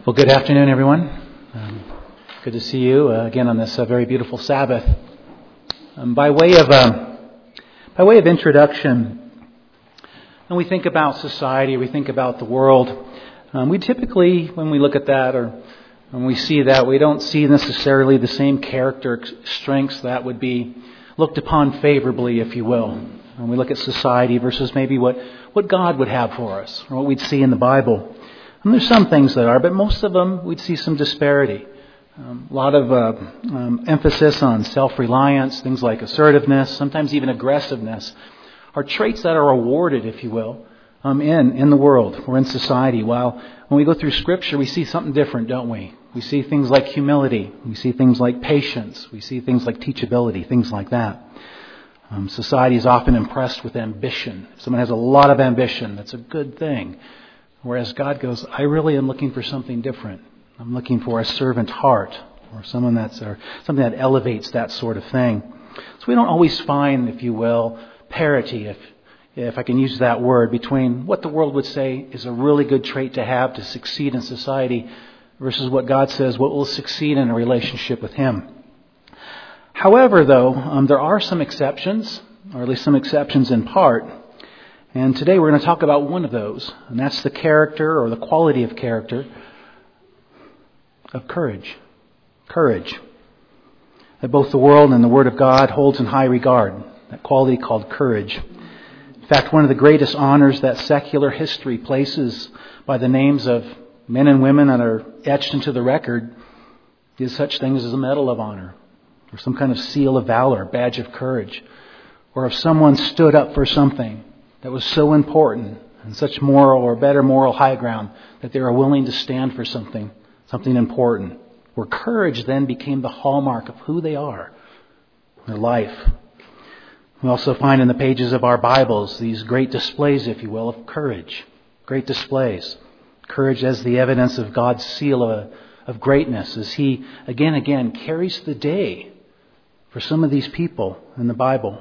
Well, good afternoon, everyone. Good to see you again on this very beautiful Sabbath. By way of introduction, when we think about society, we think about the world, we typically, when we look at that or when we see that, we don't see necessarily the same character strengths that would be looked upon favorably, if you will. When we look at society versus maybe what God would have for us or what we'd see in the Bible. And there's some things that are, but most of them we'd see some disparity. A lot of emphasis on self-reliance, things like assertiveness, sometimes even aggressiveness, are traits that are awarded, if you will, in the world or in society. While when we go through Scripture, we see something different, don't we? We see things like humility. We see things like patience. We see things like teachability, things like that. Society is often impressed with ambition. If someone has a lot of ambition, that's a good thing. Whereas God goes, I really am looking for something different. I'm looking for a servant heart or something that elevates that sort of thing. So we don't always find, if you will, parity, if I can use that word, between what the world would say is a really good trait to have to succeed in society versus what God says what will succeed in a relationship with Him. However, though, there are some exceptions, or at least some exceptions in part. And today we're going to talk about one of those, and that's the character or the quality of character of courage. Courage. That both the world and the Word of God holds in high regard. That quality called courage. In fact, one of the greatest honors that secular history places by the names of men and women that are etched into the record is such things as a Medal of Honor, or some kind of seal of valor, badge of courage, or if someone stood up for something that was so important and such moral or better moral high ground that they were willing to stand for something important. Where courage then became the hallmark of who they are, their life. We also find in the pages of our Bibles these great displays, if you will, of courage. Great displays. Courage as the evidence of God's seal of greatness as He again carries the day for some of these people in the Bible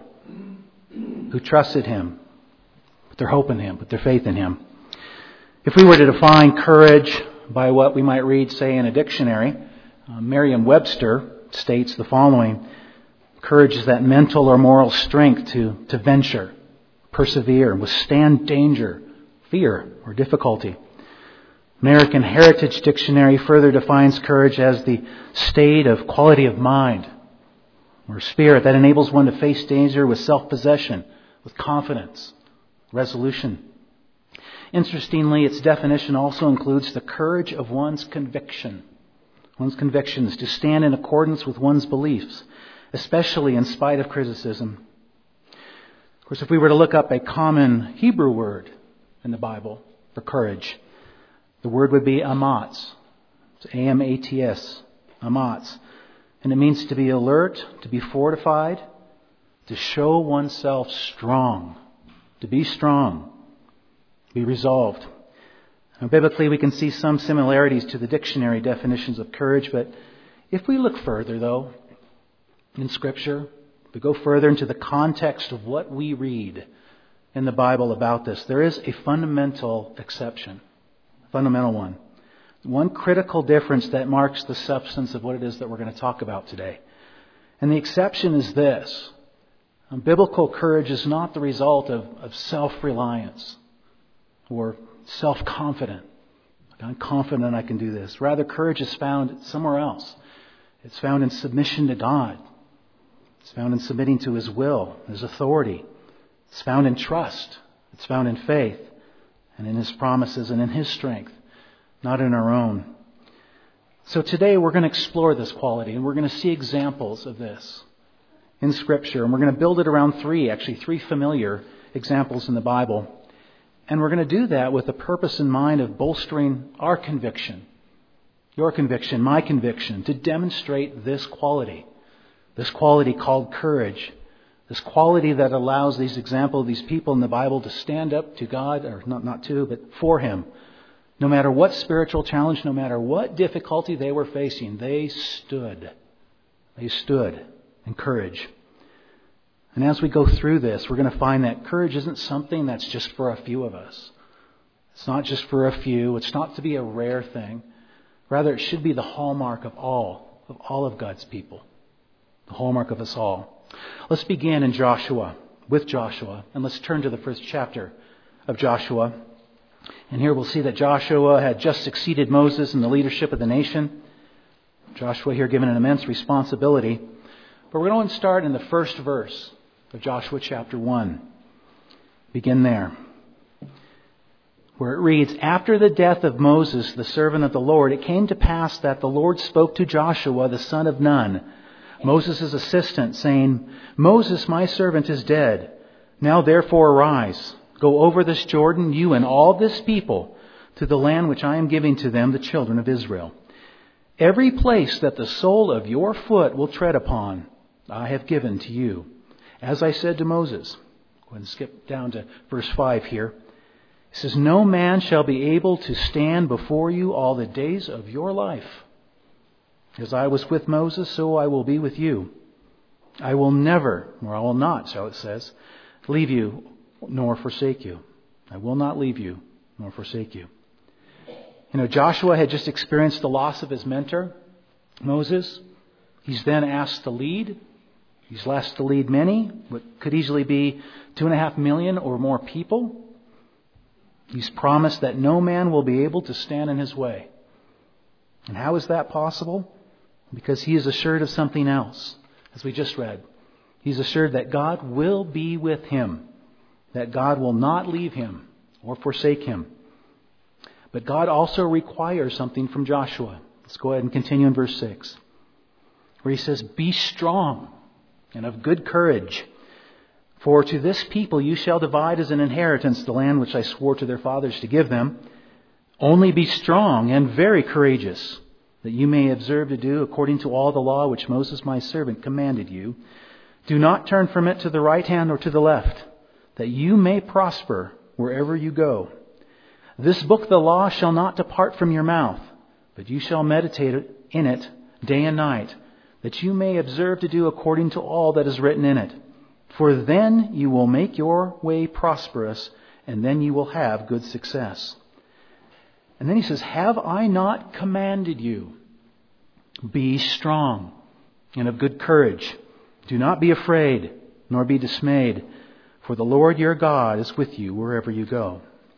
who trusted Him. Put their hope in Him, put their faith in Him. If we were to define courage by what we might read, say, in a dictionary, Merriam-Webster states the following: courage is that mental or moral strength to venture, persevere, withstand danger, fear, or difficulty. American Heritage Dictionary further defines courage as the state of quality of mind or spirit that enables one to face danger with self-possession, with confidence, resolution. Interestingly, its definition also includes the courage of one's conviction. One's convictions to stand in accordance with one's beliefs, especially in spite of criticism. Of course, if we were to look up a common Hebrew word in the Bible for courage, the word would be amatz. It's A-M-A-T-S, amatz. And it means to be alert, to be fortified, to show oneself strong. To be strong, be resolved. Now, biblically, we can see some similarities to the dictionary definitions of courage, but if we look further, though, in Scripture, we go further into the context of what we read in the Bible about this, there is a fundamental exception, a fundamental one. One critical difference that marks the substance of what it is that we're going to talk about today. And the exception is this. Biblical courage is not the result of self-reliance or self-confident. I'm confident I can do this. Rather, courage is found somewhere else. It's found in submission to God. It's found in submitting to His will, His authority. It's found in trust. It's found in faith and in His promises and in His strength, not in our own. So today we're going to explore this quality and we're going to see examples of this in Scripture. And we're going to build it around three familiar examples in the Bible. And we're going to do that with the purpose in mind of bolstering our conviction, your conviction, my conviction, to demonstrate this quality called courage, this quality that allows these people in the Bible to stand up to God, or not to, but for Him. No matter what spiritual challenge, no matter what difficulty they were facing, they stood. They stood in courage. And as we go through this, we're going to find that courage isn't something that's just for a few of us. It's not just for a few. It's not to be a rare thing. Rather, it should be the hallmark of all of God's people. The hallmark of us all. Let's begin with Joshua, and let's turn to the first chapter of Joshua. And here we'll see that Joshua had just succeeded Moses in the leadership of the nation. Joshua here given an immense responsibility. But we're going to start in the first verse of Joshua chapter 1. Begin there, where it reads, "After the death of Moses, the servant of the Lord, it came to pass that the Lord spoke to Joshua, the son of Nun, Moses' assistant, saying, 'Moses, my servant, is dead. Now therefore arise, go over this Jordan, you and all this people, to the land which I am giving to them, the children of Israel. Every place that the sole of your foot will tread upon, I have given to you, as I said to Moses.'" Go ahead and skip down to verse 5 here. It says, "No man shall be able to stand before you all the days of your life. As I was with Moses, so I will be with you. I will never, or I will not, so it says, leave you nor forsake you. I will not leave you nor forsake you." You know, Joshua had just experienced the loss of his mentor, Moses. He's then asked to lead. He's asked to lead many, what could easily be 2.5 million or more people. He's promised that no man will be able to stand in his way. And how is that possible? Because he is assured of something else, as we just read. He's assured that God will be with him, that God will not leave him or forsake him. But God also requires something from Joshua. Let's go ahead and continue in verse 6, where he says, "Be strong and of good courage. For to this people you shall divide as an inheritance the land which I swore to their fathers to give them. Only be strong and very courageous, that you may observe to do according to all the law which Moses my servant commanded you. Do not turn from it to the right hand or to the left, that you may prosper wherever you go. This book of the law shall not depart from your mouth, but you shall meditate in it day and night, that you may observe to do according to all that is written in it. For then you will make your way prosperous, and then you will have good success." And then he says, "Have I not commanded you? Be strong and of good courage. Do not be afraid, nor be dismayed, for the Lord your God is with you wherever you go."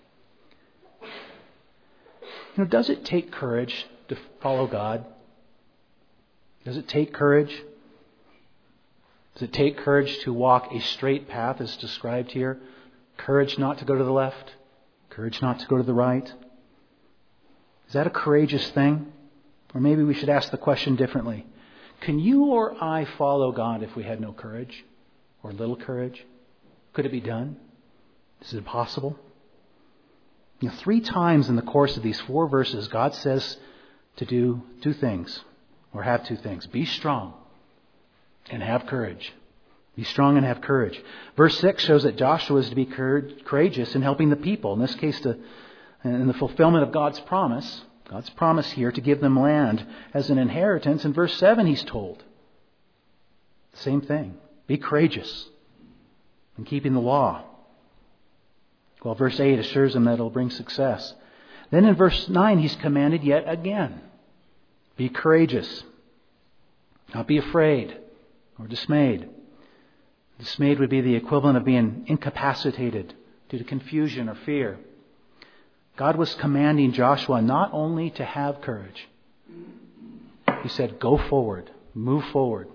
You know, does it take courage to follow God? Does it take courage? Does it take courage to walk a straight path as described here? Courage not to go to the left? Courage not to go to the right? Is that a courageous thing? Or maybe we should ask the question differently. Can you or I follow God if we had no courage or little courage? Could it be done? Is it possible? You know, 3 times in the course of these 4 verses, God says to do 2 things, or have 2 things. Be strong and have courage. Be strong and have courage. Verse 6 shows that Joshua is to be courageous in helping the people, in this case in the fulfillment of God's promise here to give them land as an inheritance. In verse 7 he's told the same thing. Be courageous in keeping the law. Well, verse 8 assures him that it'll bring success. Then in verse 9 he's commanded yet again. Be courageous. Not be afraid or dismayed. Dismayed would be the equivalent of being incapacitated due to confusion or fear. God was commanding Joshua not only to have courage. He said, go forward, move forward.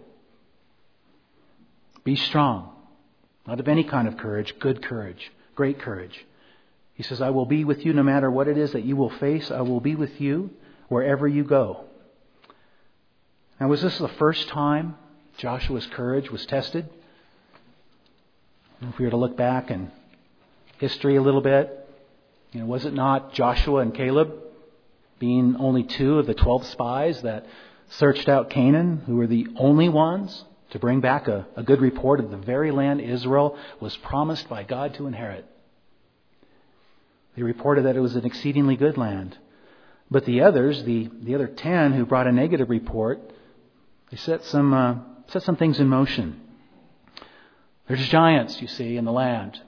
Be strong. Not of any kind of courage, good courage, great courage. He says, I will be with you no matter what it is that you will face. I will be with you wherever you go. Now, was this the first time Joshua's courage was tested? If we were to look back in history a little bit, was it not Joshua and Caleb, being only 2 of the 12 spies that searched out Canaan, who were the only ones to bring back a good report of the very land Israel was promised by God to inherit? They reported that it was an exceedingly good land. But the others, the other 10 who brought a negative report, they set some things in motion. There's giants, you see, in the land.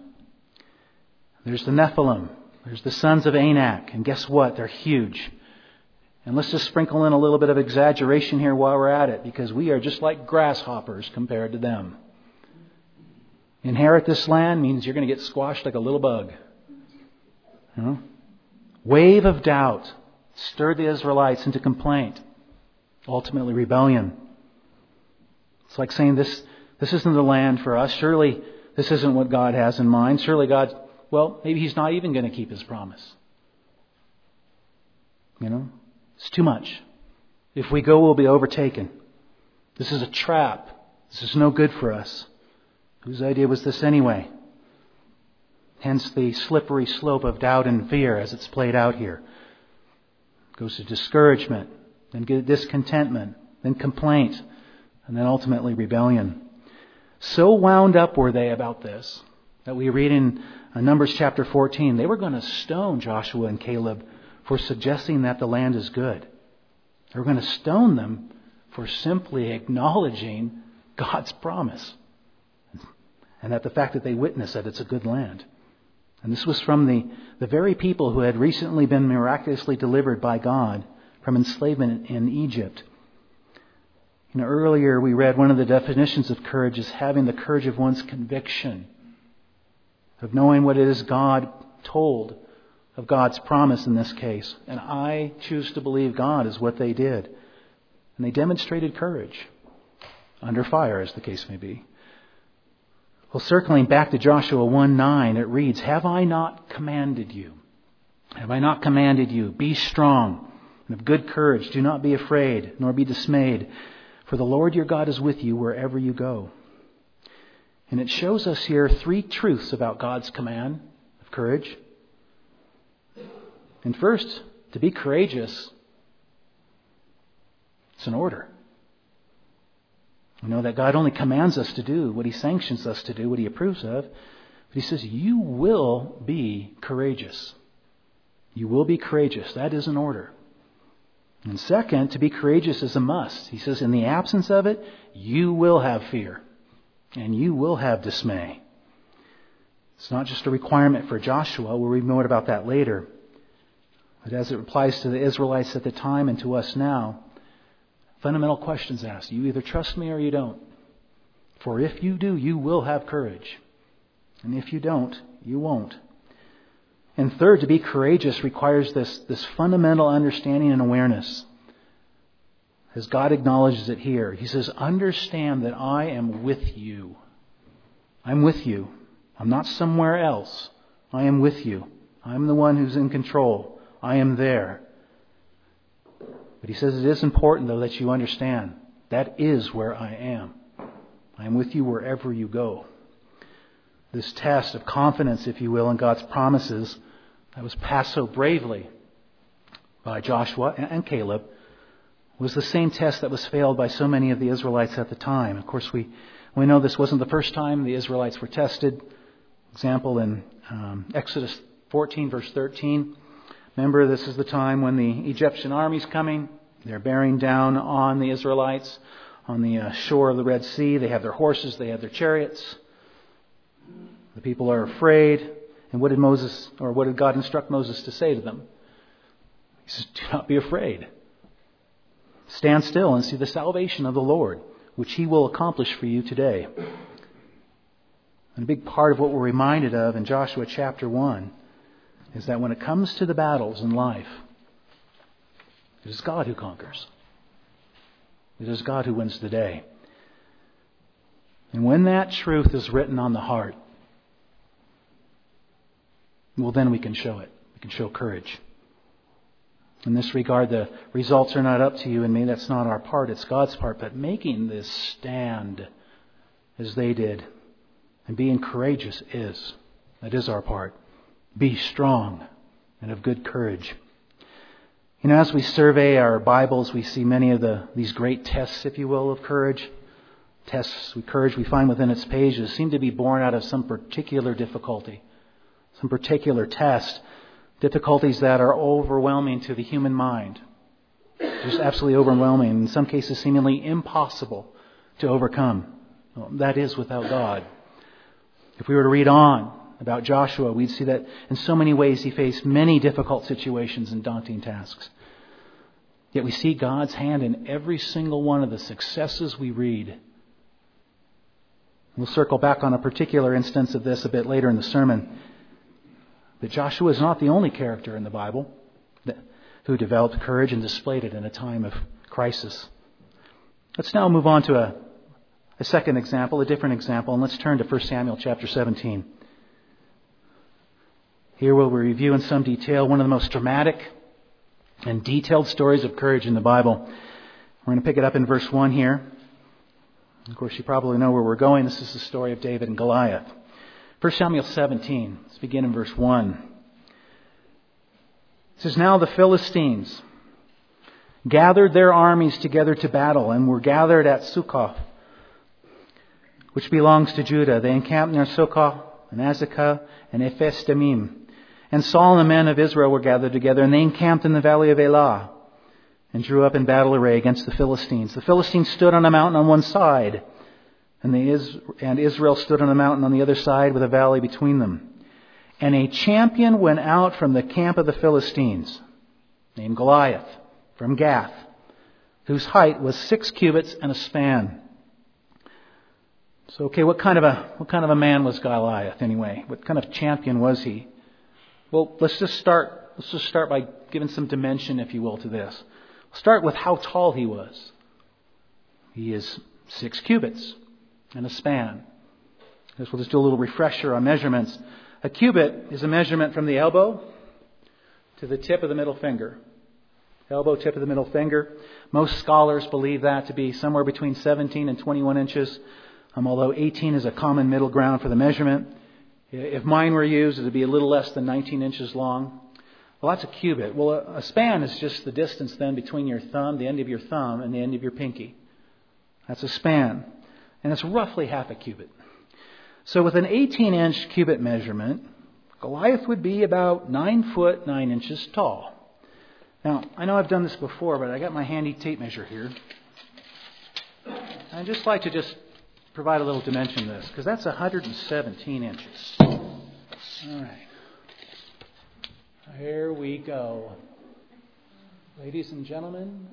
There's the Nephilim. There's the sons of Anak. And guess what? They're huge. And let's just sprinkle in a little bit of exaggeration here while we're at it, because we are just like grasshoppers compared to them. Inherit this land means you're going to get squashed like a little bug. You know? Wave of doubt stirred the Israelites into complaint, ultimately rebellion. It's like saying this isn't the land for us. Surely this isn't what God has in mind. Surely God, maybe He's not even going to keep His promise. You know? It's too much. If we go, we'll be overtaken. This is a trap. This is no good for us. Whose idea was this anyway? Hence the slippery slope of doubt and fear as it's played out here. It goes to discouragement, then discontentment, then complaint, and then ultimately rebellion. So wound up were they about this that we read in Numbers chapter 14, they were going to stone Joshua and Caleb for suggesting that the land is good. They were going to stone them for simply acknowledging God's promise. And that the fact that they witnessed that it's a good land. And this was from the very people who had recently been miraculously delivered by God from enslavement in Egypt. You know, earlier we read one of the definitions of courage is having the courage of one's conviction, of knowing what it is God told, of God's promise in this case. And I choose to believe God is what they did. And they demonstrated courage under fire, as the case may be. Well, circling back to Joshua 1:9, it reads, "Have I not commanded you? Have I not commanded you? Be strong and of good courage. Do not be afraid, nor be dismayed. For the Lord your God is with you wherever you go." And it shows us here three truths about God's command of courage. And first, to be courageous, it's an order. We know that God only commands us to do what He sanctions us to do, what He approves of. But He says, you will be courageous. You will be courageous. That is an order. And second, to be courageous is a must. He says, in the absence of it, you will have fear. And you will have dismay. It's not just a requirement for Joshua. We'll read more about that later. But as it applies to the Israelites at the time and to us now, fundamental questions asked. You either trust me or you don't. For if you do, you will have courage. And if you don't, you won't. And third, to be courageous requires this fundamental understanding and awareness. As God acknowledges it here, He says, understand that I am with you. I'm with you. I'm not somewhere else. I am with you. I'm the one who's in control. I am there. But He says it is important, though, that you understand that is where I am. I am with you wherever you go. This test of confidence, if you will, in God's promises that was passed so bravely by Joshua and Caleb was the same test that was failed by so many of the Israelites at the time. Of course, we know this wasn't the first time the Israelites were tested. Example in Exodus 14, verse 13. Remember, this is the time when the Egyptian army's coming. They're bearing down on the Israelites on the shore of the Red Sea. They have their horses. They have their chariots. The people are afraid. And what did God instruct Moses to say to them? He says, do not be afraid. Stand still and see the salvation of the Lord, which He will accomplish for you today. And a big part of what we're reminded of in Joshua chapter 1 is that when it comes to the battles in life, it is God who conquers. It is God who wins the day. And when that truth is written on the heart, well, then we can show it. We can show courage. In this regard, the results are not up to you and me. That's not our part. It's God's part. But making this stand as they did and being courageous is. That is our part. Be strong and of good courage. You know, as we survey our Bibles, we see many of these great tests, if you will, of courage. Tests of courage we find within its pages seem to be born out of some particular difficulty, some particular test. Difficulties that are overwhelming to the human mind. Just absolutely overwhelming. In some cases, seemingly impossible to overcome. Well, that is without God. If we were to read on about Joshua, we'd see that in so many ways he faced many difficult situations and daunting tasks. Yet we see God's hand in every single one of the successes we read. We'll circle back on a particular instance of this a bit later in the sermon. But Joshua is not the only character in the Bible who developed courage and displayed it in a time of crisis. Let's now move on to a second example, a different example, and let's turn to 1 Samuel chapter 17. Here we'll review in some detail one of the most dramatic and detailed stories of courage in the Bible. We're going to pick it up in verse 1 here. Of course, you probably know where we're going. This is the story of David and Goliath. 1 Samuel 17. Let's begin in verse 1. It says, "Now the Philistines gathered their armies together to battle and were gathered at Succoth, which belongs to Judah. They encamped near Succoth and Azekah and Ephes-Dammim. And Saul and the men of Israel were gathered together, and they encamped in the valley of Elah and drew up in battle array against the Philistines. The Philistines stood on a mountain on one side, and Israel stood on a mountain on the other side with a valley between them. And a champion went out from the camp of the Philistines, named Goliath, from Gath, whose height was 6 cubits and a span." So, what kind of a man was Goliath anyway? What kind of champion was he? Well, let's just start by giving some dimension, if you will, to this. We'll start with how tall he was. He is 6 cubits and a span. We'll just do a little refresher on measurements. A cubit is a measurement from the elbow to the tip of the middle finger. Elbow, tip of the middle finger. Most scholars believe that to be somewhere between 17 and 21 inches, although 18 is a common middle ground for the measurement. If mine were used, it would be a little less than 19 inches long. Well, that's a cubit. Well, a span is just the distance then between your thumb, the end of your thumb, and the end of your pinky. That's a span. And it's roughly half a cubit. So with an 18-inch cubit measurement, Goliath would be about 9 foot 9 inches tall. Now, I know I've done this before, but I got my handy tape measure here. I'd just like to provide a little dimension to this, because that's 117 inches. All right. Here we go. Ladies and gentlemen,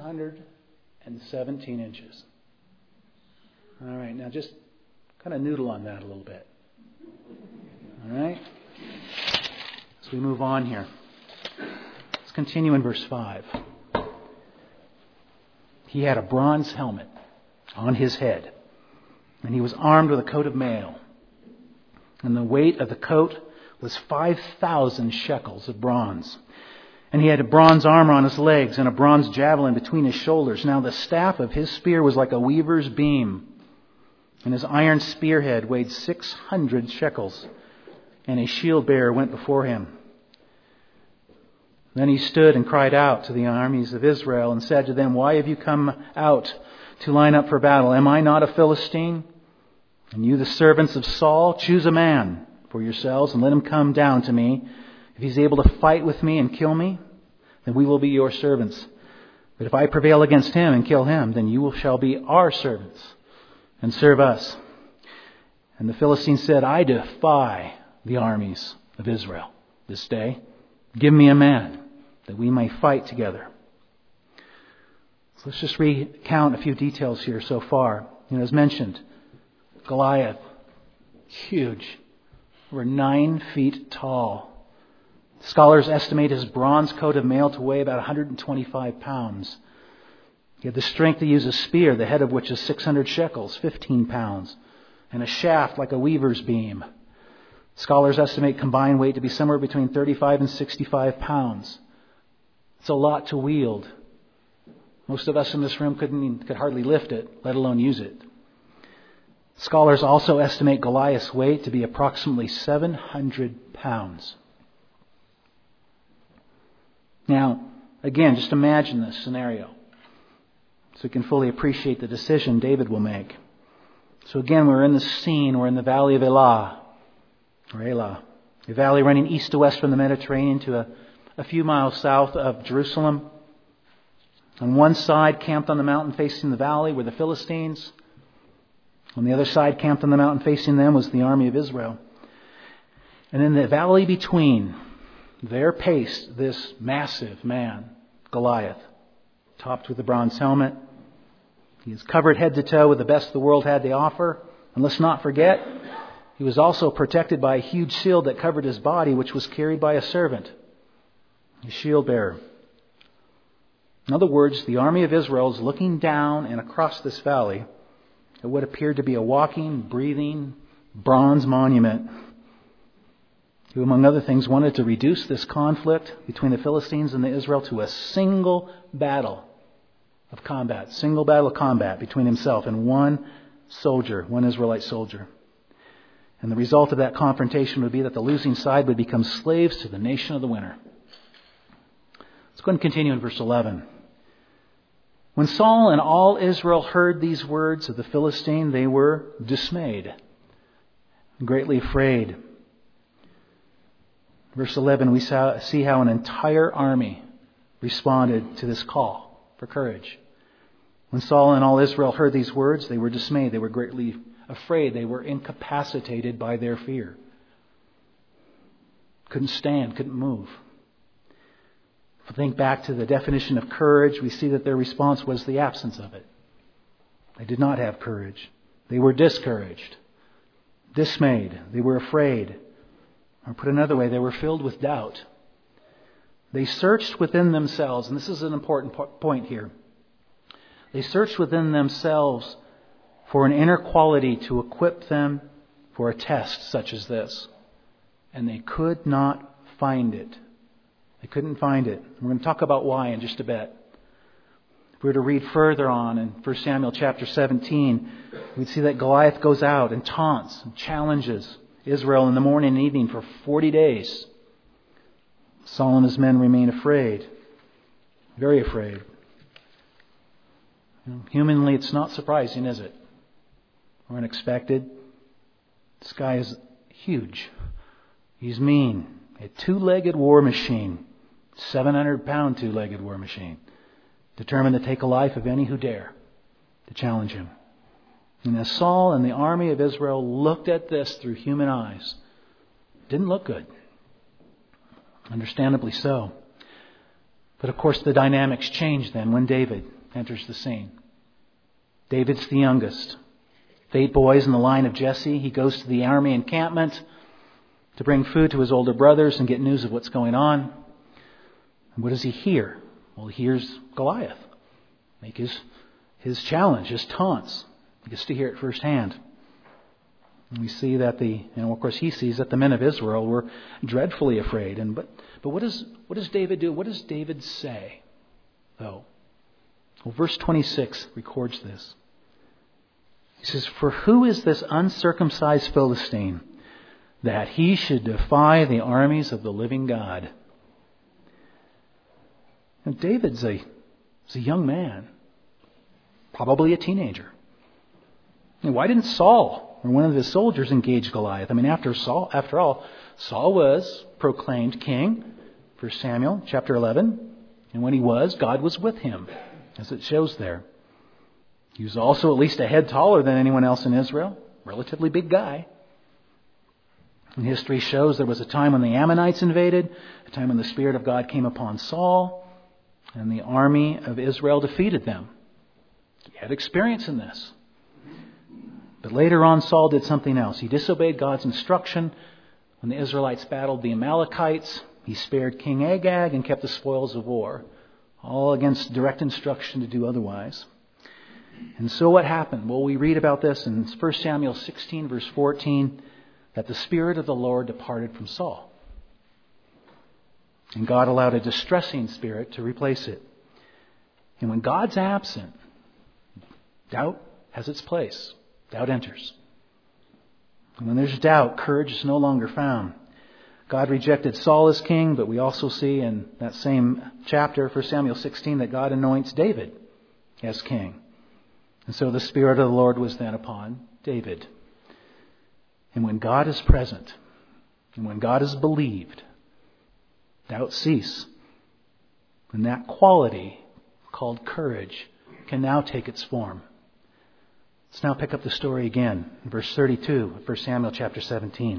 117 inches. All right, now just kind of noodle on that a little bit. All right? As we move on here. Let's continue in verse 5. He had a bronze helmet on his head, and he was armed with a coat of mail. And the weight of the coat was 5,000 shekels of bronze. And he had a bronze armor on his legs and a bronze javelin between his shoulders. Now the staff of his spear was like a weaver's beam, and his iron spearhead weighed 600 shekels, and a shield bearer went before him. Then he stood and cried out to the armies of Israel and said to them, "Why have you come out to line up for battle? Am I not a Philistine? And you, the servants of Saul, choose a man for yourselves and let him come down to me. If he's able to fight with me and kill me, then we will be your servants. But if I prevail against him and kill him, then you shall be our servants and serve us." And the Philistines said, "I defy the armies of Israel this day. Give me a man that we may fight together." So let's just recount a few details here so far. As mentioned, Goliath, huge, over 9 feet tall. Scholars estimate his bronze coat of mail to weigh about 125 pounds. He had the strength to use a spear, the head of which is 600 shekels, 15 pounds, and a shaft like a weaver's beam. Scholars estimate combined weight to be somewhere between 35 and 65 pounds. It's a lot to wield. Most of us in this room could hardly lift it, let alone use it. Scholars also estimate Goliath's weight to be approximately 700 pounds. Now, again, just imagine this scenario so you can fully appreciate the decision David will make. So again, we're in the scene. We're in the valley of Elah, a valley running east to west from the Mediterranean to a few miles south of Jerusalem. On one side, camped on the mountain facing the valley, were the Philistines. On the other side, camped on the mountain facing them, was the army of Israel. And in the valley between, there paced this massive man, Goliath. topped with a bronze helmet. He is covered head to toe with the best the world had to offer. And let's not forget, he was also protected by a huge shield that covered his body, which was carried by a servant, a shield bearer. In other words, the army of Israel is looking down and across this valley at what appeared to be a walking, breathing, bronze monument, who, among other things, wanted to reduce this conflict between the Philistines and the Israel to a single battle of combat between himself and one soldier, one Israelite soldier. And the result of that confrontation would be that the losing side would become slaves to the nation of the winner. Let's go and continue in verse 11. When Saul and all Israel heard these words of the Philistine, they were dismayed, greatly afraid. Verse 11, we see how an entire army responded to this call for courage. When Saul and all Israel heard these words, they were dismayed. They were greatly afraid. They were incapacitated by their fear. Couldn't stand, couldn't move. If we think back to the definition of courage, we see that their response was the absence of it. They did not have courage. They were discouraged, dismayed. They were afraid. Or put another way, they were filled with doubt. They searched within themselves, and this is an important point here. They searched within themselves for an inner quality to equip them for a test such as this. And they could not find it. They couldn't find it. We're going to talk about why in just a bit. If we were to read further on in 1 Samuel chapter 17, we'd see that Goliath goes out and taunts and challenges Israel in the morning and evening for 40 days. Saul and his men remain afraid, very afraid. Humanly, it's not surprising, is it? Or unexpected. This guy is huge. He's mean. A two-legged war machine. 700-pound two-legged war machine. Determined to take a life of any who dare to challenge him. And as Saul and the army of Israel looked at this through human eyes, it didn't look good. Understandably so. But of course the dynamics change then when David enters the scene. David's the youngest. 8 boys in the line of Jesse. He goes to the army encampment to bring food to his older brothers and get news of what's going on. And what does he hear? Well, he hears Goliath make his challenge, his taunts. He gets to hear it firsthand. And we see that of course he sees that the men of Israel were dreadfully afraid. But what does David do? What does David say, though? Well, verse 26 records this. He says, "For who is this uncircumcised Philistine, that he should defy the armies of the living God?" Now, David's a young man, probably a teenager. And why didn't Saul or one of his soldiers engage Goliath? I mean, after all, Saul was proclaimed king, 1 Samuel chapter 11. And when he was, God was with him, as it shows there. He was also at least a head taller than anyone else in Israel. Relatively big guy. And history shows there was a time when the Ammonites invaded, a time when the Spirit of God came upon Saul, and the army of Israel defeated them. He had experience in this. But later on, Saul did something else. He disobeyed God's instruction. When the Israelites battled the Amalekites, he spared King Agag and kept the spoils of war, all against direct instruction to do otherwise. And so what happened? Well, we read about this in 1 Samuel 16, verse 14, that the Spirit of the Lord departed from Saul. And God allowed a distressing spirit to replace it. And when God's absent, doubt has its place. Doubt enters. And when there's doubt, courage is no longer found. God rejected Saul as king, but we also see in that same chapter, 1 Samuel 16, that God anoints David as king. And so the Spirit of the Lord was then upon David. And when God is present, and when God is believed, doubt cease. And that quality, called courage, can now take its form. Let's now pick up the story again in verse 32 of 1 Samuel chapter 17.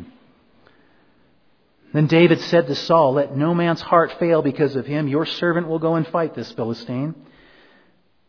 Then David said to Saul, "Let no man's heart fail because of him. Your servant will go and fight this Philistine.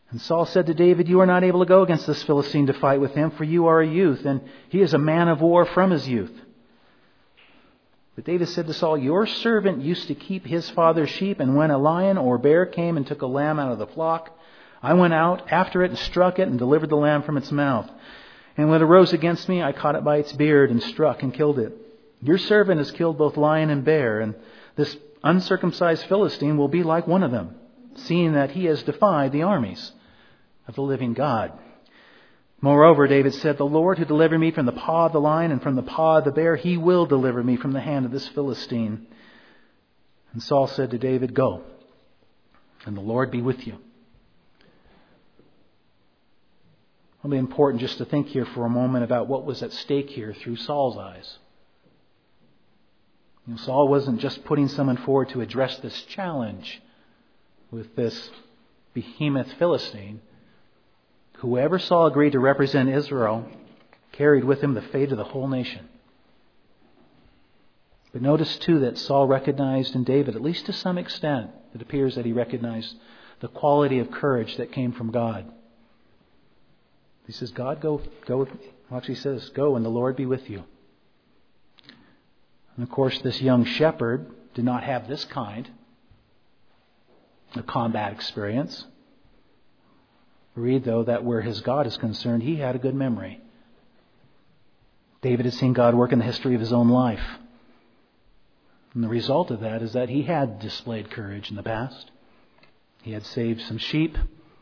And Saul said to David, "You are not able to go against this Philistine to fight with him, for you are a youth, and he is a man of war from his youth." But David said to Saul, "Your servant used to keep his father's sheep, and when a lion or bear came and took a lamb out of the flock, I went out after it and struck it and delivered the lamb from its mouth. And when it rose against me, I caught it by its beard and struck and killed it. Your servant has killed both lion and bear, and this uncircumcised Philistine will be like one of them, seeing that he has defied the armies of the living God." Moreover, David said, "The Lord who delivered me from the paw of the lion and from the paw of the bear, he will deliver me from the hand of this Philistine." And Saul said to David, "Go, and the Lord be with you." It'll be important just to think here for a moment about what was at stake here through Saul's eyes. Saul wasn't just putting someone forward to address this challenge with this behemoth Philistine. Whoever Saul agreed to represent Israel carried with him the fate of the whole nation. But notice too that Saul recognized in David, at least to some extent, it appears that he recognized the quality of courage that came from God. He says, "God, go with me." Well, actually he says, "Go and the Lord be with you." And of course, this young shepherd did not have this kind of combat experience. Read, though, that where his God is concerned, he had a good memory. David had seen God work in the history of his own life. And the result of that is that he had displayed courage in the past. He had saved some sheep.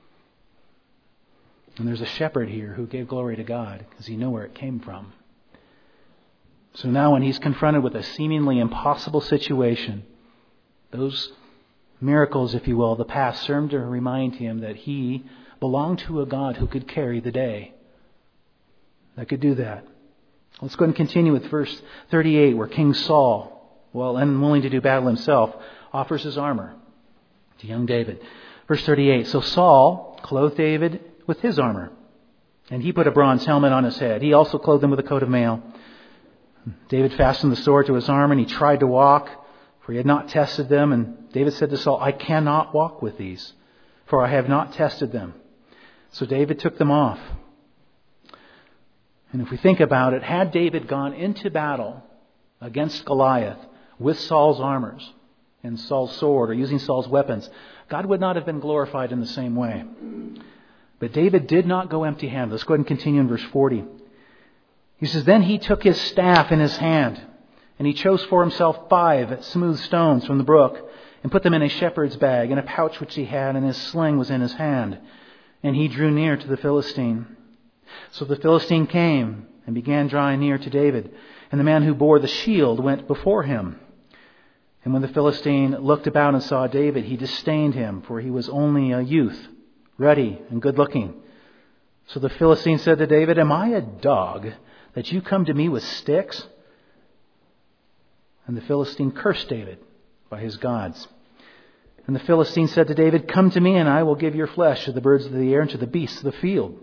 And there's a shepherd here who gave glory to God because he knew where it came from. So now when he's confronted with a seemingly impossible situation, those miracles, if you will, of the past serve to remind him that he belonged to a God who could carry the day, that could do that. Let's go ahead and continue with verse 38, where King Saul, while unwilling to do battle himself, offers his armor to young David. Verse 38, "So Saul clothed David with his armor, and he put a bronze helmet on his head. He also clothed him with a coat of mail. David fastened the sword to his arm, and he tried to walk, for he had not tested them. And David said to Saul, 'I cannot walk with these, for I have not tested them.' So David took them off." And if we think about it, had David gone into battle against Goliath with Saul's armors and Saul's sword, or using Saul's weapons, God would not have been glorified in the same way. But David did not go empty-handed. Let's go ahead and continue in verse 40. He says, "Then he took his staff in his hand, and he chose for himself 5 smooth stones from the brook, and put them in a shepherd's bag, in a pouch which he had, and his sling was in his hand. And he drew near to the Philistine. So the Philistine came and began drawing near to David, and the man who bore the shield went before him. And when the Philistine looked about and saw David, he disdained him, for he was only a youth, ruddy and good-looking. So the Philistine said to David, 'Am I a dog that you come to me with sticks?' And the Philistine cursed David by his gods. And the Philistine said to David, 'Come to me, and I will give your flesh to the birds of the air and to the beasts of the field.'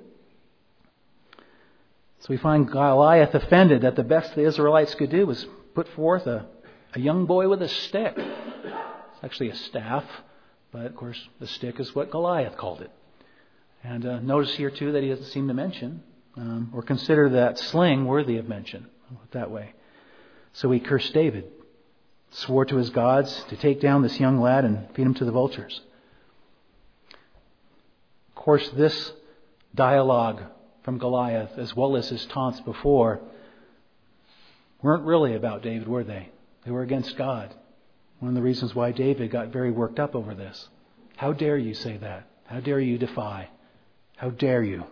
So we find Goliath offended that the best the Israelites could do was put forth a young boy with a stick. It's actually a staff, but of course the stick is what Goliath called it. And notice here too that he doesn't seem to mention or consider that sling worthy of mention. I'll put it that way. So he cursed David, swore to his gods to take down this young lad and feed him to the vultures. Of course, this dialogue from Goliath, as well as his taunts before, weren't really about David, were they? They were against God. One of the reasons why David got very worked up over this. How dare you say that? How dare you defy? How dare you?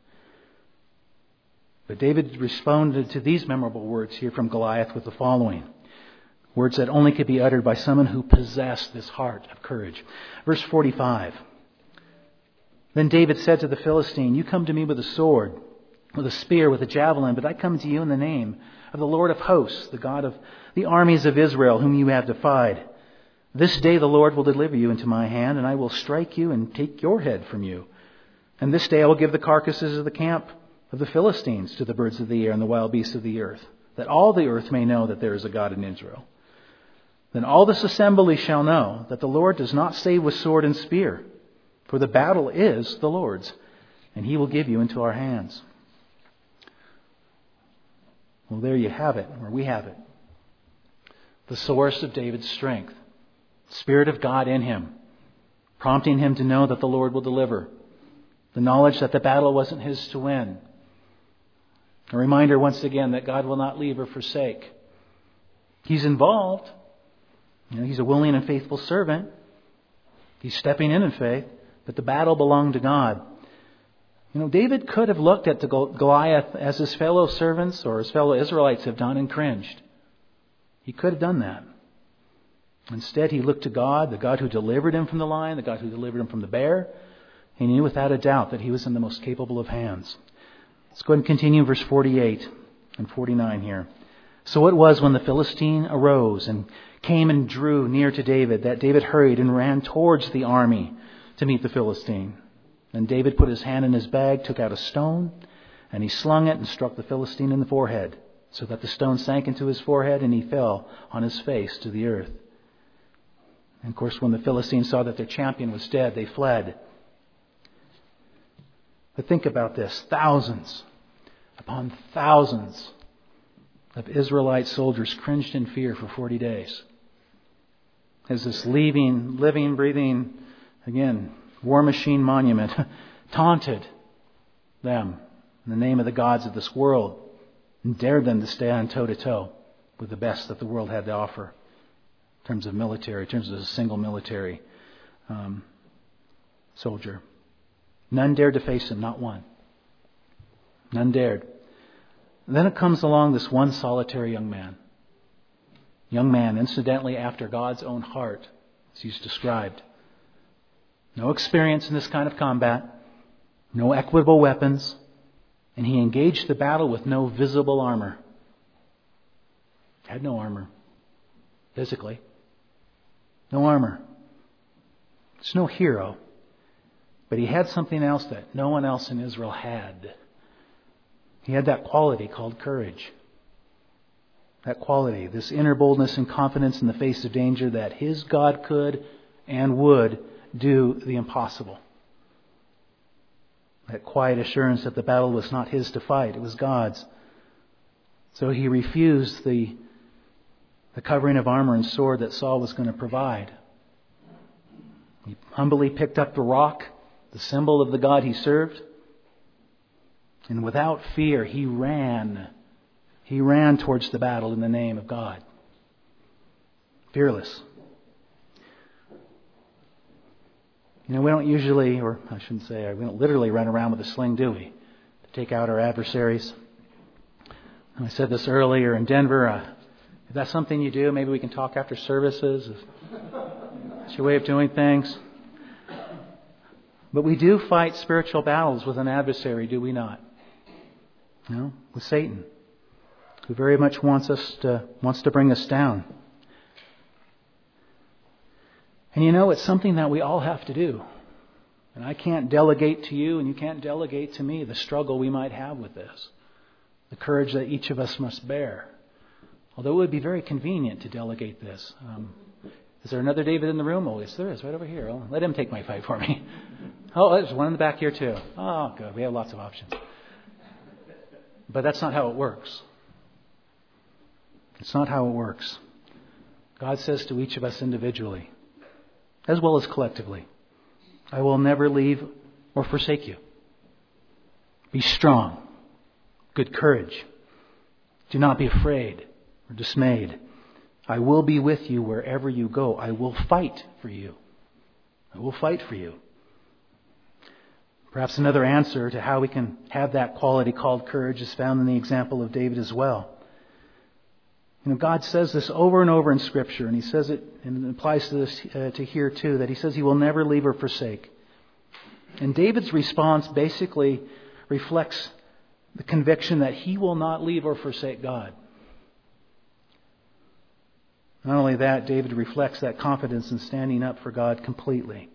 But David responded to these memorable words here from Goliath with the following. Words that only could be uttered by someone who possessed this heart of courage. Verse 45. Then David said to the Philistine, "You come to me with a sword, with a spear, with a javelin, but I come to you in the name of the Lord of hosts, the God of the armies of Israel, whom you have defied. This day the Lord will deliver you into my hand, and I will strike you and take your head from you. And this day I will give the carcasses of the camp of the Philistines to the birds of the air and the wild beasts of the earth, that all the earth may know that there is a God in Israel. Then all this assembly shall know that the Lord does not save with sword and spear, For the battle is the Lord's, and He will give you into our hands. Well, there you have it, or we have it. The source of David's strength. Spirit of God in him, prompting him to know that the Lord will deliver. The knowledge that the battle wasn't his to win. A reminder once again that God will not leave or forsake. He's involved. He's a willing and faithful servant. He's stepping in faith, but the battle belonged to God. David could have looked at the Goliath as his fellow servants or his fellow Israelites have done and cringed. He could have done that. Instead, he looked to God, the God who delivered him from the lion, the God who delivered him from the bear. He knew without a doubt that he was in the most capable of hands. Let's go ahead and continue verse 48 and 49 here. So it was when the Philistine arose and came and drew near to David that David hurried and ran towards the army to meet the Philistine. Then David put his hand in his bag, took out a stone, and he slung it and struck the Philistine in the forehead, so that the stone sank into his forehead and he fell on his face to the earth. And of course, when the Philistines saw that their champion was dead, they fled. But think about this. Thousands upon thousands of Israelite soldiers cringed in fear for 40 days. As this living, breathing, again, war machine monument taunted them in the name of the gods of this world and dared them to stand toe-to-toe with the best that the world had to offer in terms of military, in terms of a single military soldier. None dared to face him, not one. None dared. And then it comes along this one solitary young man. Young man, incidentally, after God's own heart, as he's described. No experience in this kind of combat. No equitable weapons. And he engaged the battle with no visible armor. Had no armor. Physically. No armor. It's no hero. But he had something else that no one else in Israel had. He had that quality called courage. That quality, this inner boldness and confidence in the face of danger that his God could and would do the impossible. That quiet assurance that the battle was not his to fight, it was God's. So he refused the covering of armor and sword that Saul was going to provide. He humbly picked up the rock, the symbol of the God he served, and without fear he ran. He ran towards the battle in the name of God. Fearless. We don't usually, or I shouldn't say, we don't literally run around with a sling, do we? To take out our adversaries. I said this earlier in Denver. If that's something you do, maybe we can talk after services. It's your way of doing things. But we do fight spiritual battles with an adversary, do we not? With Satan, who very much wants to bring us down. And it's something that we all have to do. And I can't delegate to you, and you can't delegate to me the struggle we might have with this. The courage that each of us must bear. Although it would be very convenient to delegate this. Is there another David in the room? Oh, yes, there is, right over here. Oh, let him take my fight for me. Oh, there's one in the back here too. Oh, good. We have lots of options. But that's not how it works. It's not how it works. God says to each of us individually, as well as collectively, I will never leave or forsake you. Be strong. Good courage. Do not be afraid or dismayed. I will be with you wherever you go. I will fight for you. I will fight for you. Perhaps another answer to how we can have that quality called courage is found in the example of David as well. God says this over and over in Scripture, and He says it, and it applies to this to here too, that He says He will never leave or forsake. And David's response basically reflects the conviction that he will not leave or forsake God. Not only that, David reflects that confidence in standing up for God completely.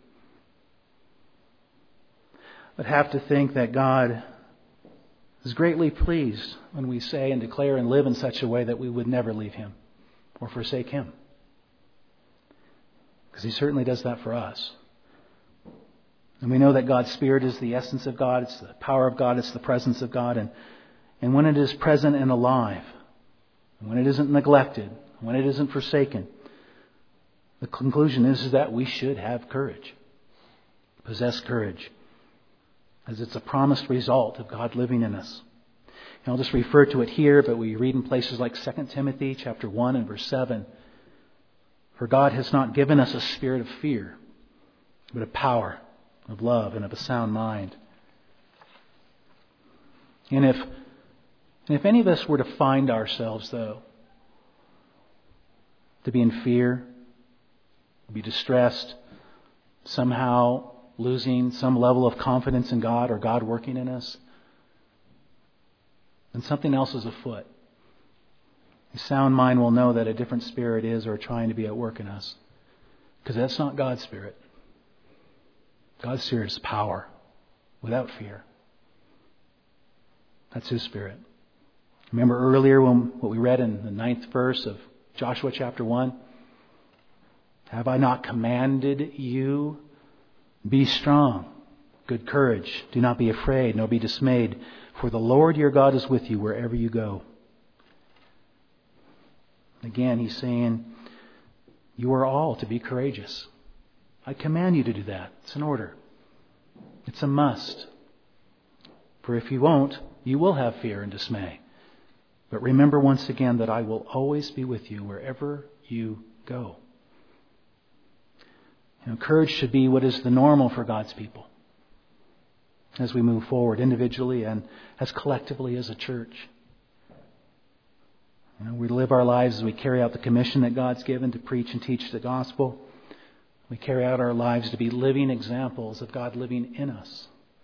But have to think that God is greatly pleased when we say and declare and live in such a way that we would never leave Him or forsake Him. Because He certainly does that for us. And we know that God's Spirit is the essence of God. It's the power of God. It's the presence of God. And when it is present and alive, when it isn't neglected, when it isn't forsaken, the conclusion is that we should have courage. Possess courage. As it's a promised result of God living in us. And I'll just refer to it here, but we read in places like 2 Timothy chapter 1 and verse 7. For God has not given us a spirit of fear, but of power, of love, and of a sound mind. And if any of us were to find ourselves, though, to be in fear, be distressed, somehow losing some level of confidence in God or God working in us, then something else is afoot. A sound mind will know that a different spirit is or trying to be at work in us. Because that's not God's Spirit. God's Spirit is power without fear. That's His Spirit. Remember earlier what we read in the 9th verse of Joshua chapter 1? Have I not commanded you? Be strong, good courage. Do not be afraid, nor be dismayed. For the Lord your God is with you wherever you go. Again, He's saying, you are all to be courageous. I command you to do that. It's an order. It's a must. For if you won't, you will have fear and dismay. But remember once again that I will always be with you wherever you go. Courage should be what is the normal for God's people as we move forward individually and as collectively as a church. We live our lives as we carry out the commission that God's given to preach and teach the gospel. We carry out our lives to be living examples of God living in us.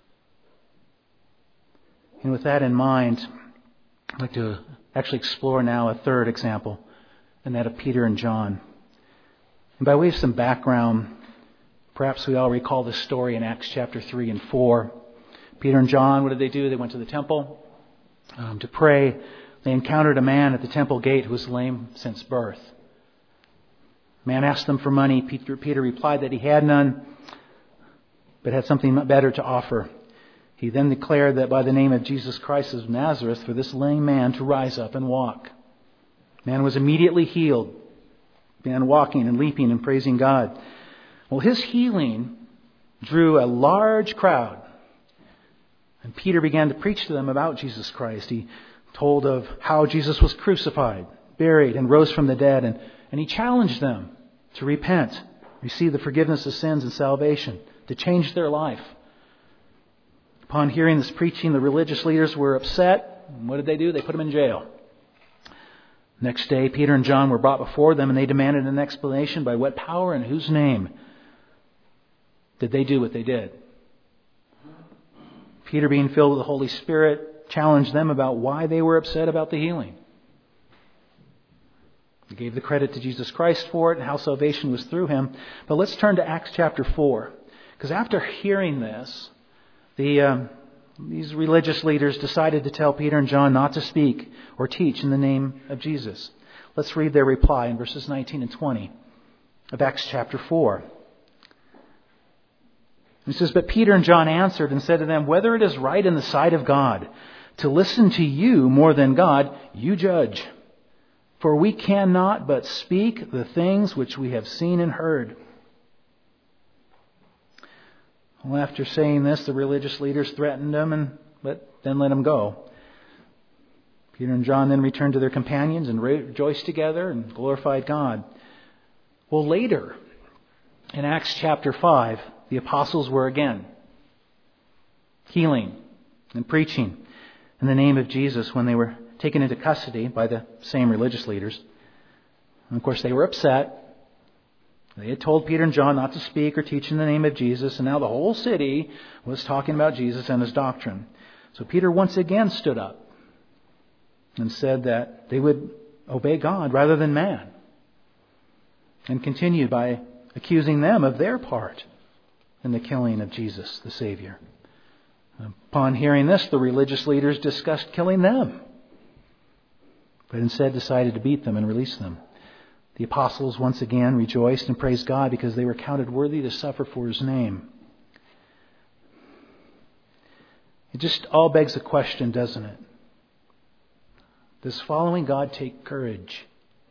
And with that in mind, I'd like to actually explore now a third example, and that of Peter and John. And by way of some background, perhaps we all recall this story in Acts chapter 3 and 4. Peter and John, what did they do? They went to the temple to pray. They encountered a man at the temple gate who was lame since birth. The man asked them for money. Peter replied that he had none, but had something better to offer. He then declared that by the name of Jesus Christ of Nazareth, for this lame man to rise up and walk. The man was immediately healed, began walking and leaping and praising God. Well, his healing drew a large crowd. And Peter began to preach to them about Jesus Christ. He told of how Jesus was crucified, buried, and rose from the dead. And he challenged them to repent, receive the forgiveness of sins and salvation, to change their life. Upon hearing this preaching, the religious leaders were upset. And what did they do? They put him in jail. Next day, Peter and John were brought before them, and they demanded an explanation by what power and whose name did they do what they did. Peter, being filled with the Holy Spirit, challenged them about why they were upset about the healing. He gave the credit to Jesus Christ for it and how salvation was through Him. But let's turn to Acts chapter 4. Because after hearing this, these religious leaders decided to tell Peter and John not to speak or teach in the name of Jesus. Let's read their reply in verses 19 and 20 of Acts chapter 4. It says, But Peter and John answered and said to them, Whether it is right in the sight of God to listen to you more than God, you judge. For we cannot but speak the things which we have seen and heard. Well, after saying this, the religious leaders threatened them, but then let him go. Peter and John then returned to their companions and rejoiced together and glorified God. Well, later, in Acts chapter 5, the apostles were again healing and preaching in the name of Jesus when they were taken into custody by the same religious leaders. And of course, they were upset. They had told Peter and John not to speak or teach in the name of Jesus, and now the whole city was talking about Jesus and His doctrine. So Peter once again stood up and said that they would obey God rather than man, and continued by accusing them of their part in the killing of Jesus, the Savior. Upon hearing this, the religious leaders discussed killing them, but instead decided to beat them and release them. The apostles once again rejoiced and praised God because they were counted worthy to suffer for His name. It just all begs the question, doesn't it? Does following God take courage?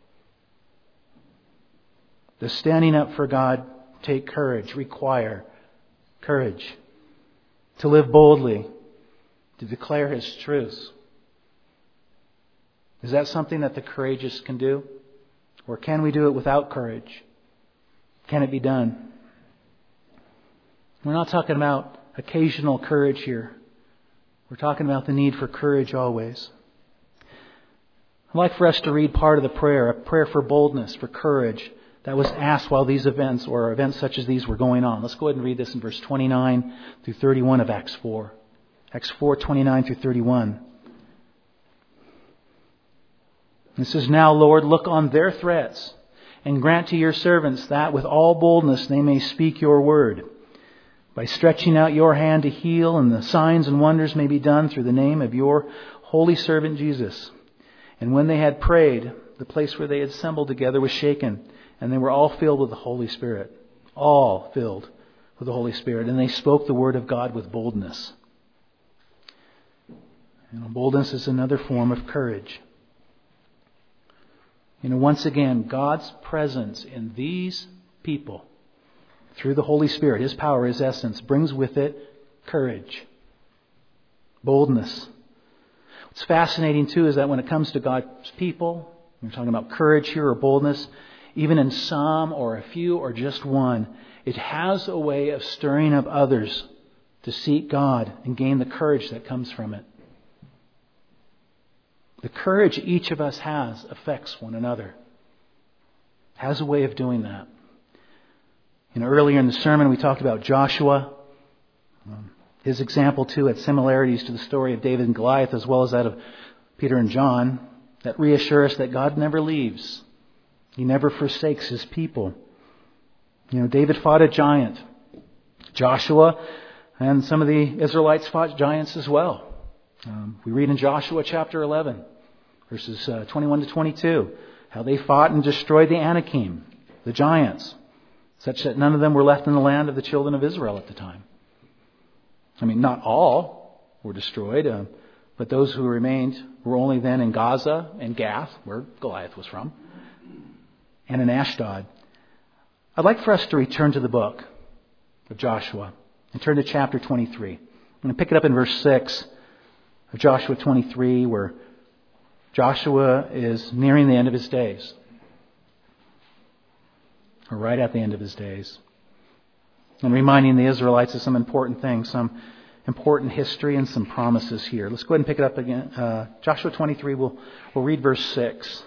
Does standing up for God take courage, require courage? To live boldly, to declare His truth. Is that something that the courageous can do? Or can we do it without courage? Can it be done? We're not talking about occasional courage here. We're talking about the need for courage always. I'd like for us to read part of the prayer, a prayer for boldness, for courage, that was asked while these events, or events such as these, were going on. Let's go ahead and read this in verse 29 through 31 of Acts 4. Acts 4, 29 through 31. It says, "Now, Lord, look on their threats, and grant to your servants that with all boldness they may speak your word, by stretching out your hand to heal, and the signs and wonders may be done through the name of your holy servant Jesus." And when they had prayed, the place where they had assembled together was shaken, and they were all filled with the Holy Spirit. All filled with the Holy Spirit. And they spoke the word of God with boldness. Boldness is another form of courage. Once again, God's presence in these people, through the Holy Spirit, His power, His essence, brings with it courage, boldness. What's fascinating too is that when it comes to God's people, we're talking about courage here or boldness, even in some or a few or just one, it has a way of stirring up others to seek God and gain the courage that comes from it. The courage each of us has affects one another. Has a way of doing that. Earlier in the sermon we talked about Joshua. His example too had similarities to the story of David and Goliath as well as that of Peter and John that reassure us that God never leaves. He never forsakes His people. David fought a giant. Joshua and some of the Israelites fought giants as well. We read in Joshua chapter 11, verses 21 to 22, how they fought and destroyed the Anakim, the giants, such that none of them were left in the land of the children of Israel at the time. Not all were destroyed, but those who remained were only then in Gaza and Gath, where Goliath was from, and in Ashdod. I'd like for us to return to the book of Joshua and turn to chapter 23. I'm going to pick it up in verse 6 of Joshua 23, where Joshua is nearing the end of his days, or right at the end of his days, and reminding the Israelites of some important things, some important history and some promises here. Let's go ahead and pick it up again. Joshua 23, we'll read verse 6.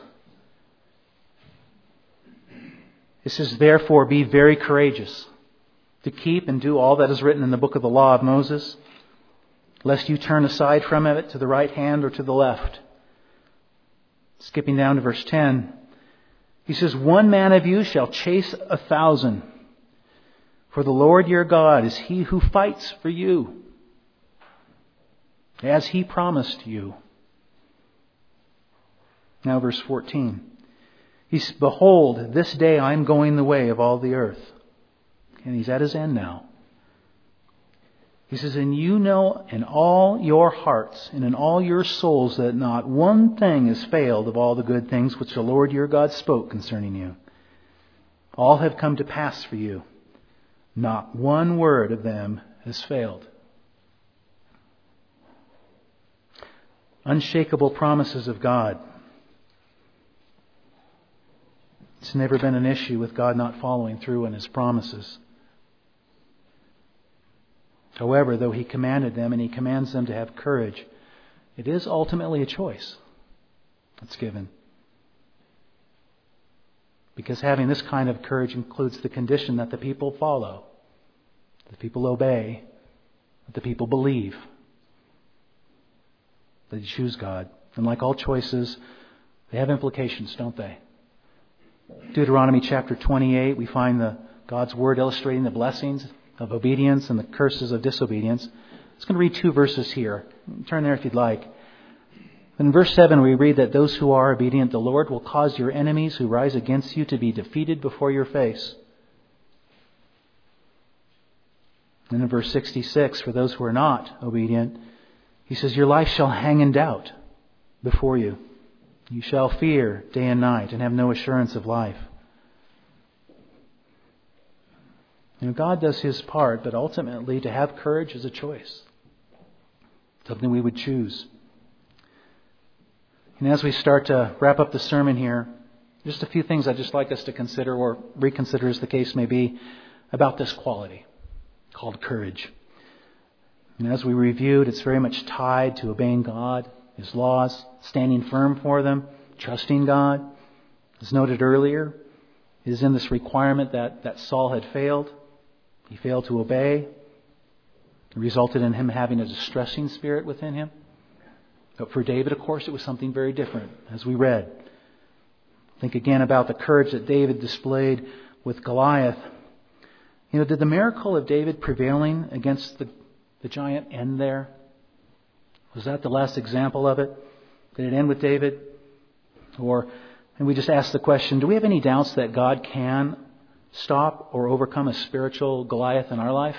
It says, "Therefore be very courageous to keep and do all that is written in the book of the law of Moses, lest you turn aside from it to the right hand or to the left." Skipping down to verse 10, he says, "One man of you shall chase 1,000, for the Lord your God is He who fights for you, as He promised you." Now verse 14. He says, "Behold, this day I am going the way of all the earth." And he's at his end now. He says, "And you know in all your hearts and in all your souls that not one thing has failed of all the good things which the Lord your God spoke concerning you. All have come to pass for you. Not one word of them has failed." Unshakable promises of God. It's never been an issue with God not following through on His promises. However, though He commanded them and He commands them to have courage, it is ultimately a choice that's given. Because having this kind of courage includes the condition that the people follow, the people obey, that the people believe, that they choose God. And like all choices, they have implications, don't they? Deuteronomy chapter 28, we find God's Word illustrating the blessings of obedience and the curses of disobedience. I'm just going to read 2 verses here. Turn there if you'd like. In verse 7 we read that those who are obedient, the Lord will cause your enemies who rise against you to be defeated before your face. And in verse 66, for those who are not obedient, He says, your life shall hang in doubt before you. You shall fear day and night and have no assurance of life. God does His part, but ultimately to have courage is a choice. Something we would choose. And as we start to wrap up the sermon here, just a few things I'd just like us to consider or reconsider as the case may be about this quality called courage. And as we reviewed, it's very much tied to obeying God, His laws, standing firm for them, trusting God. As noted earlier, it is in this requirement that Saul had failed. He failed to obey. It resulted in him having a distressing spirit within him. But for David, of course, it was something very different, as we read. Think again about the courage that David displayed with Goliath. Did the miracle of David prevailing against the giant end there? Was that the last example of it? Did it end with David? And we just ask the question, do we have any doubts that God can stop or overcome a spiritual Goliath in our life?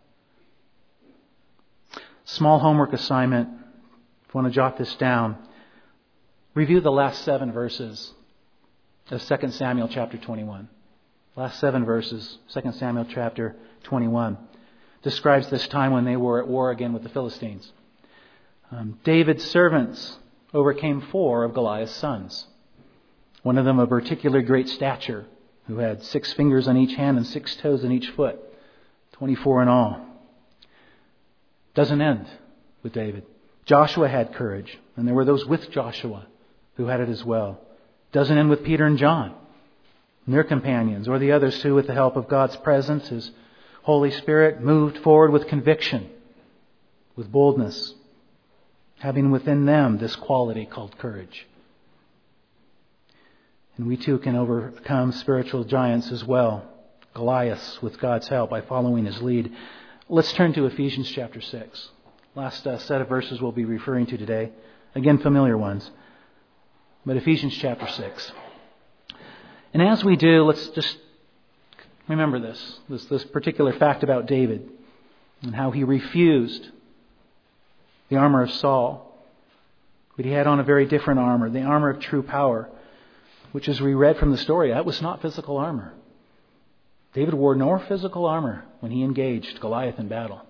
Small homework assignment. If you want to jot this down, review the last 7 verses of 2 Samuel chapter 21. Last 7 verses, 2 Samuel chapter 21, describes this time when they were at war again with the Philistines. David's servants overcame 4 of Goliath's sons. One of them of particular great stature, who had 6 fingers on each hand and 6 toes on each foot, 24 in all. Doesn't end with David. Joshua had courage, and there were those with Joshua who had it as well. Doesn't end with Peter and John and their companions, or the others who, with the help of God's presence, His Holy Spirit, moved forward with conviction, with boldness, having within them this quality called courage. And we too can overcome spiritual giants as well, Goliaths, with God's help by following His lead. Let's turn to Ephesians chapter 6. Last set of verses we'll be referring to today. Again, familiar ones. But Ephesians chapter 6. And as we do, let's just remember this particular fact about David and how he refused the armor of Saul. But he had on a very different armor, the armor of true power, which, as we read from the story, that was not physical armor. David wore no physical armor when he engaged Goliath in battle.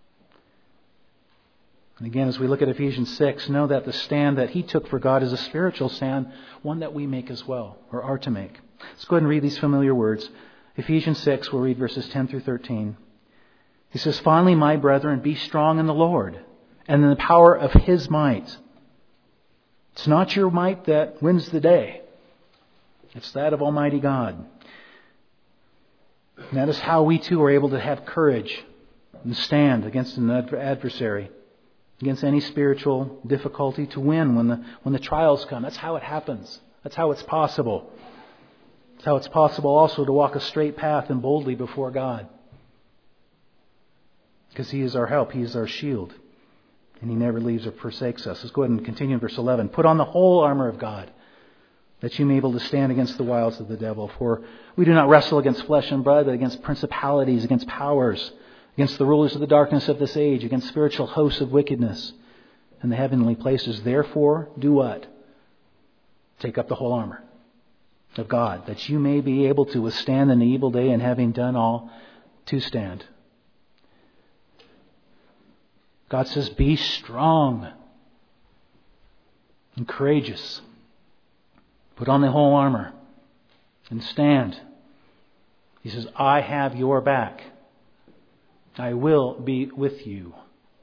And again, as we look at Ephesians 6, know that the stand that he took for God is a spiritual stand, one that we make as well, or are to make. Let's go ahead and read these familiar words. Ephesians 6, we'll read verses 10 through 13. He says, "Finally, my brethren, be strong in the Lord and in the power of His might." It's not your might that wins the day. It's that of Almighty God. And that is how we too are able to have courage and stand against an adversary, against any spiritual difficulty, to win when the trials come. That's how it happens. That's how it's possible. It's how it's possible also to walk a straight path and boldly before God. Because He is our help. He is our shield. And He never leaves or forsakes us. Let's go ahead and continue in verse 11. "Put on the whole armor of God, that you may be able to stand against the wiles of the devil. For we do not wrestle against flesh and blood, but against principalities, against powers, against the rulers of the darkness of this age, against spiritual hosts of wickedness in the heavenly places. Therefore, do what? Take up the whole armor of God, that you may be able to withstand in the evil day, and having done all, to stand." God says, be strong and courageous. Put on the whole armor and stand. He says, I have your back. I will be with you.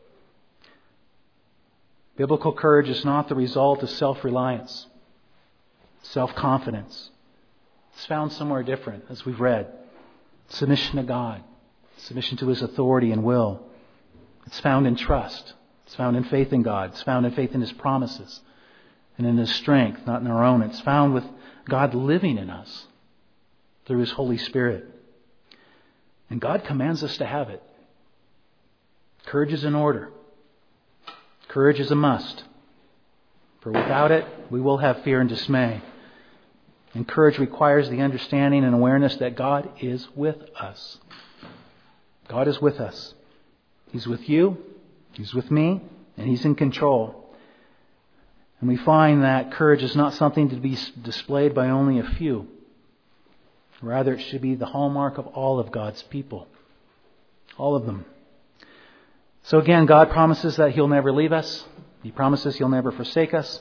Biblical courage is not the result of self-reliance, self-confidence. It's found somewhere different, as we've read. Submission to God, submission to His authority and will. It's found in trust. It's found in faith in God. It's found in faith in His promises and in His strength, not in our own. It's found with God living in us through His Holy Spirit. And God commands us to have it. Courage is in order. Courage is a must. For without it, we will have fear and dismay. And courage requires the understanding and awareness that God is with us. God is with us. He's with you. He's with me. And He's in control. And we find that courage is not something to be displayed by only a few. Rather, it should be the hallmark of all of God's people. All of them. So again, God promises that He'll never leave us. He promises He'll never forsake us.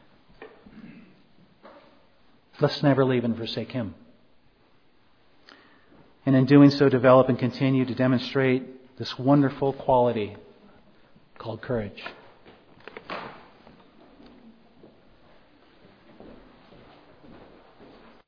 Let's never leave and forsake Him. And in doing so, develop and continue to demonstrate this wonderful quality called courage.